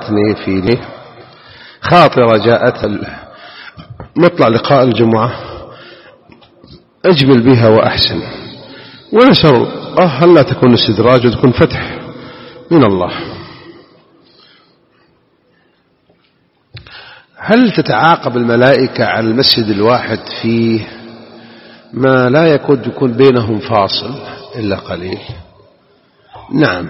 في لي خاطرة جاءت نطلع لقاء الجمعة أجمل بها وأحسن، ونسأل هل لا تكون استدراج وتكون فتح من الله. هل تتعاقب الملائكة على المسجد الواحد فيه ما لا يكون بينهم فاصل إلا قليل؟ نعم،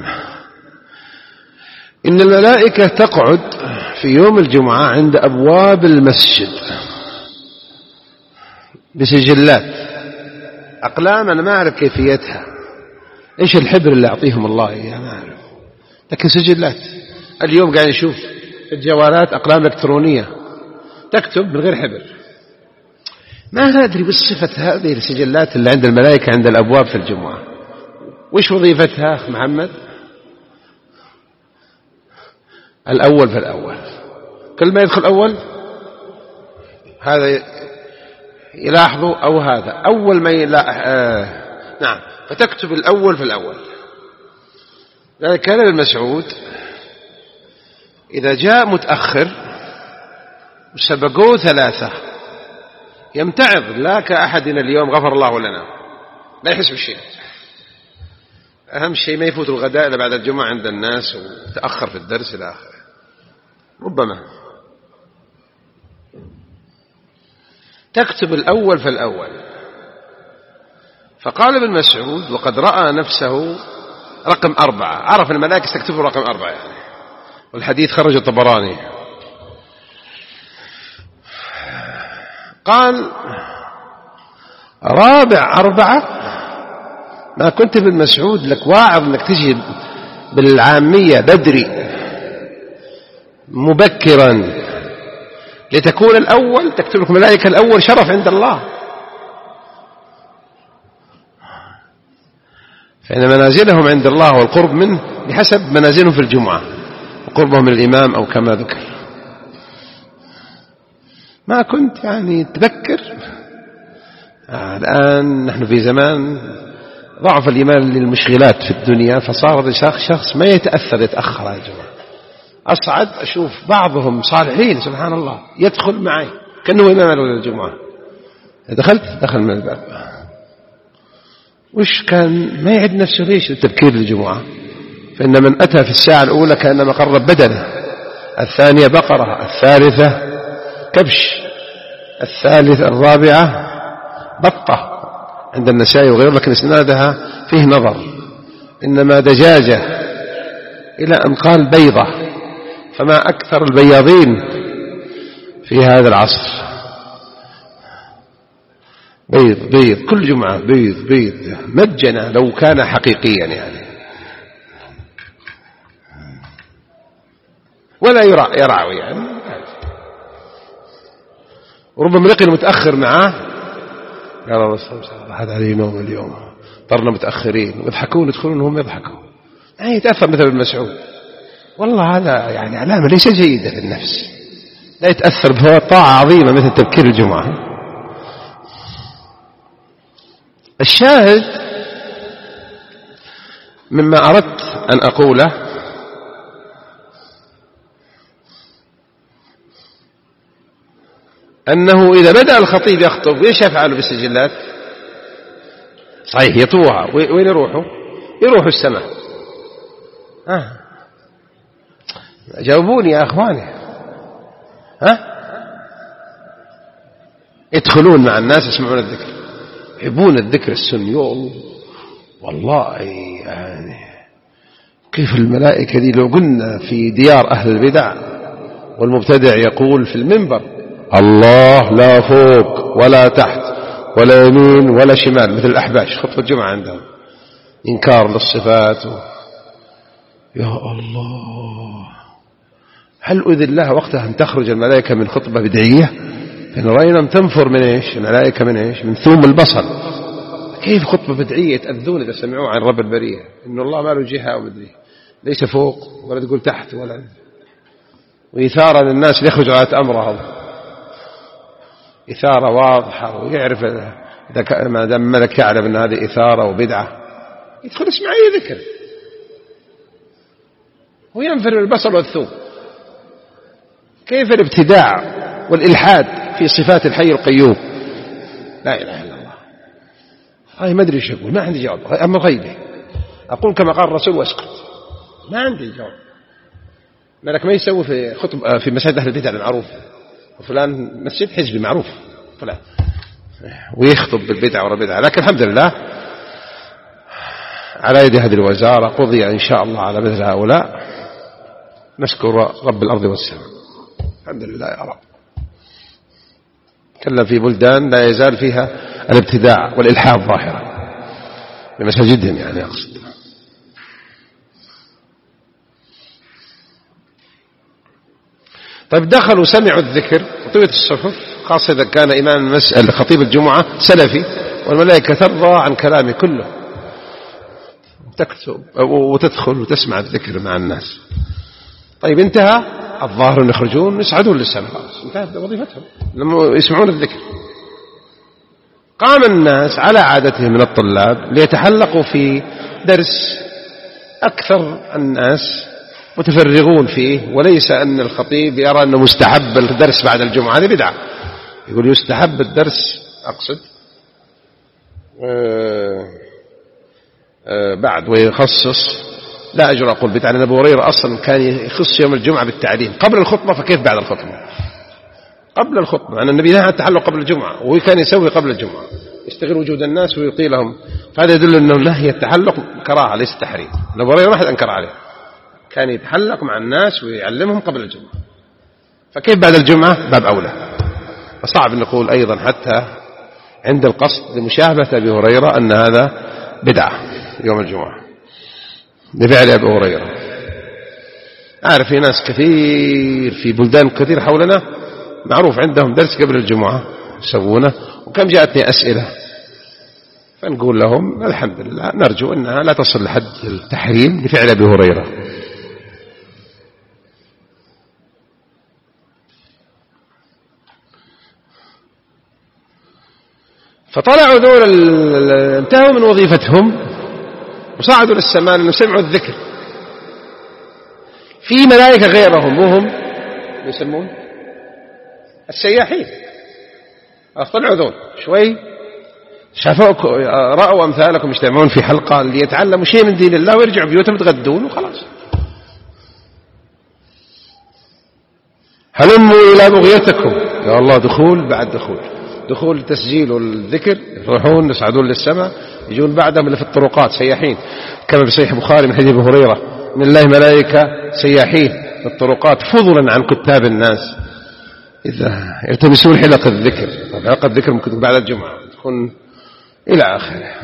إن الملائكة تقعد في يوم الجمعة عند أبواب المسجد بسجلات أقلام، أنا ما أعرف كيفيتها، إيش الحبر اللي أعطيهم الله إياه ما أعرف، لكن سجلات. اليوم قاعد نشوف الجوالات أقلام إلكترونية تكتب من غير حبر. ما أدري بالصفة هذه السجلات اللي عند الملائكة عند الأبواب في الجمعة وإيش وظيفتها أخ محمد؟ الأول في الأول، كل ما يدخل أول هذا يلاحظوا، أو هذا أول ما نعم، فتكتب الأول في الأول. لذلك كان ابن مسعود إذا جاء متأخر وسبقوه ثلاثة يمتعض، لا كأحدنا اليوم غفر الله لنا، لا يحس بالشيء. أهم شيء ما يفوت الغداء إلا بعد الجمعة عند الناس وتأخر في الدرس إلى آخره ربما. تكتب الأول فالأول. فقال ابن مسعود وقد رأى نفسه رقم 4، عرف الملائكة تكتبه رقم 4 يعني، والحديث خرج الطبراني. قال رابع 4 ما كنت ابن مسعود لك واعظ انك تجي بالعامية بدري مبكرا لتكون الأول، تكتب لك ملائكة الأول شرف عند الله. فإن منازلهم عند الله والقرب منه بحسب منازلهم في الجمعة وقربهم من الإمام أو كما ذكر. ما كنت يعني تذكر. الآن نحن في زمان ضعف الإيمان للمشغلات في الدنيا، فصار شخص ما يتأخر على الجمعة. أصعد أشوف بعضهم صالحين سبحان الله يدخل معي كأنه إمام الجمعة، دخل من الباب، وش كان ما يعد نفسه ليش التبكير للجمعة؟ فإن من أتى في الساعة الأولى كأنما قرب بدنه، الثانية بقرة، الثالثة كبش، الرابعة بطة عند النسائي وغيره، لكن اسنادها فيه نظر، إنما دجاجة، إلى أن قال بيضة. فما أكثر البياضين في هذا العصر، بيض كل جمعة بيض مجنة لو كان حقيقيا يعني، ولا يرعوي يعني. وربما لقي المتأخر معاه قال الله هذا عليه نوم اليوم، طرنا متأخرين ويضحكون يدخلون وهم يضحكوا، يعني يتأثر مثل ابن مسعود. والله هذا يعني علامة ليس جيدة في النفس، لا يتأثر بها طاعة عظيمة مثل تبكير الجمعة. الشاهد مما أردت أن أقوله أنه إذا بدأ الخطيب يخطب إيش يفعل بالسجلات؟ صحيح يطوها، وين يروحوا السماء. جاوبوني يا أخواني. يدخلون مع الناس يسمعون الذكر، يحبون الذكر السني. والله يعني كيف الملائكة دي لو قلنا في ديار أهل البدع والمبتدع يقول في المنبر الله لا فوق ولا تحت ولا يمين ولا شمال مثل الأحباش خطبة الجمعة عندهم، إنكار للصفات يا الله، هل أذن لها وقتها أن تخرج الملائكة من خطبة بدعية؟ إن رأينا تنفر من إيش الملائكة، من إيش؟ من ثوم البصر. كيف خطبة بدعية تأذون إذا سمعوا عن رب البرية إن الله ما له جهة أو مدري ليس فوق ولا تقول تحت ولا، وإثارة للناس ليخرجوا على أمرهم، إثارة واضحة، ويعرف إذا ما دام ملك يعلم أن هذه إثارة وبدعة يدخل اسمع أي ذكر وينفر البصر والثوم. كيف الابتداع والإلحاد في صفات الحي القيوم؟ لا إله إلا الله. هاي ما أدري ايش أقول، ما عندي جواب. أما غيبه أقول كما قال الرسول وأسكت، ما عندي جواب. مالك ما يسوي في خطب في مساجد أهل البدع المعروف، وفلان مسجد حزبي معروف فلان، ويخطب بالبدع والبدع. لكن الحمد لله على يد هذه الوزارة قضي إن شاء الله على مثل هؤلاء، نشكر رب الأرض والسماء. الحمد لله يا رب. تكلم في بلدان لا يزال فيها الابتداع والإلحاد ظاهرا بمساجدهم، يعني أقصد. طيب دخلوا سمعوا الذكر وطويت الصحف، خاصة إذا كان إمام المسألة خطيب الجمعة سلفي، والملائكة ترضى عن كلامه كله، تكتب وتدخل وتسمع الذكر مع الناس. طيب انتهى الظاهر يخرجون يصعدون للسماء، انتهت وظيفتهم لما يسمعون الذكر. قام الناس على عادتهم من الطلاب ليتحلقوا في درس أكثر الناس متفرغون فيه، وليس أن الخطيب يرى أنه مستحب الدرس بعد الجمعة، هذه بدعة. يقول يستحب الدرس، أقصد بعد، ويخصص. لا أجر أقول بدعة، لأن أبو هريرة أصلا كان يخص يوم الجمعة بالتعليم قبل الخطبة، فكيف بعد الخطبة؟ قبل الخطبة، أن النبي نهى عن التحلق قبل الجمعة، وهو كان يسوي قبل الجمعة، يستغل وجود الناس ويعطي لهم. فهذا يدل أنه نهي التحلق كراهة ليس تحريم. أبو هريرة ما حد أنكر عليه، كان يتحلق مع الناس ويعلمهم قبل الجمعة، فكيف بعد الجمعة؟ باب أولى. فصعب نقول أيضا حتى عند القصد لمشاهدة أبي هريرة أن هذا بدعة يوم الجمعة بفعل أبي هريرة. أعرف في ناس كثير في بلدان كثير حولنا معروف عندهم درس قبل الجمعة يسوونه، وكم جاءتني أسئلة، فنقول لهم الحمد لله نرجو أنها لا تصل لحد التحريم بفعل أبي هريرة. فطلعوا ذول انتهوا من وظيفتهم وصعدوا للسماء لأنهم سمعوا الذكر. في ملائكة غيرهم وهم يسمون السياحين، طلعوا ذول شوي شافوك رأوا أمثالكم يجتمعون في حلقة ليتعلموا شيء من دين الله ويرجعوا بيوتهم يتغدون وخلاص. هلموا إلى بغيتكم، يا الله دخول بعد دخول تسجيل الذكر، يروحون يصعدون للسماء، يجون بعدهم اللي في الطرقات سياحين، كما في صحيح البخاري من حديث أبي هريرة من الله ملائكة سياحين في الطرقات فضلا عن كتاب الناس إذا يلتمسون حلق الذكر. حلقة الذكر ممكن بعد الجمعة تكون إلى آخره.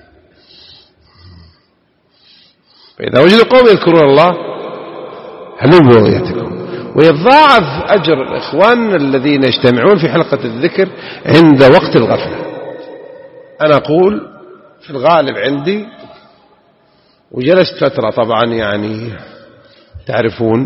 فإذا وجد قوم يذكرون الله هلموا بغيتكم. ويضاعف أجر الإخوان الذين يجتمعون في حلقة الذكر عند وقت الغفلة. أنا أقول في الغالب عندي، وجلست فترة طبعا يعني تعرفون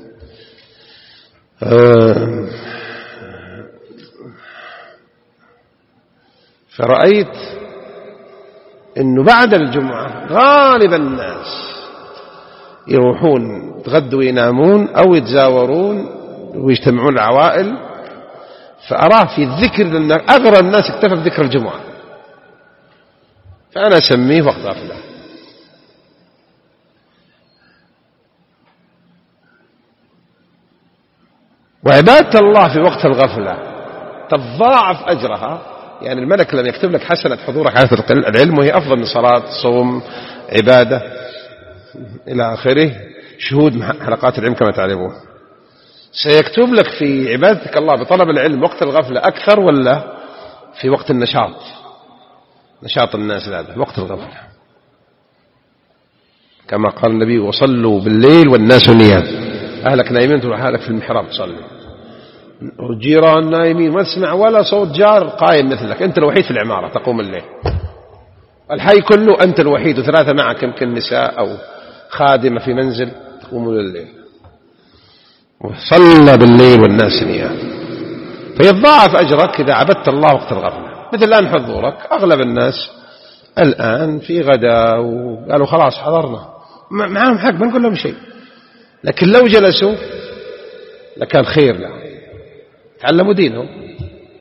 فرأيت أنه بعد الجمعة غالب الناس يروحون يتغدوا وينامون أو يتزاورون ويجتمعون العوائل، فأراه في الذكر لأن أغرى الناس اكتفى بذكر الجمعة، فأنا أسميه وقت غفلة. وعبادة الله في وقت الغفلة تضاعف أجرها، يعني الملك لم يكتب لك حسنة حضورك على العلم وهي أفضل من صلاة صوم عبادة إلى آخره، شهود حلقات العلم كما تعلمون، سيكتب لك في عبادتك الله بطلب العلم وقت الغفلة أكثر ولا في وقت النشاط، نشاط الناس هذا وقت الغفلة، كما قال النبي وصلوا بالليل والناس نيام، أهلك نايمين تروح أهلك في المحراب تصلي، والجيران نايمين ما تسمع ولا صوت جار قائم مثلك، أنت الوحيد في العمارة تقوم الليل، الحي كله أنت الوحيد وثلاثة معك يمكن نساء أو خادمة في منزل تقومون الليل، وصلى بالليل والناس نيام، فيضاعف أجرك إذا عبدت الله وقت الغفلة. مثل الآن حضورك أغلب الناس الآن في غدا وقالوا خلاص حضرنا، معهم حق ما نقول لهم شيء، لكن لو جلسوا لكان خير لهم، تعلموا دينهم.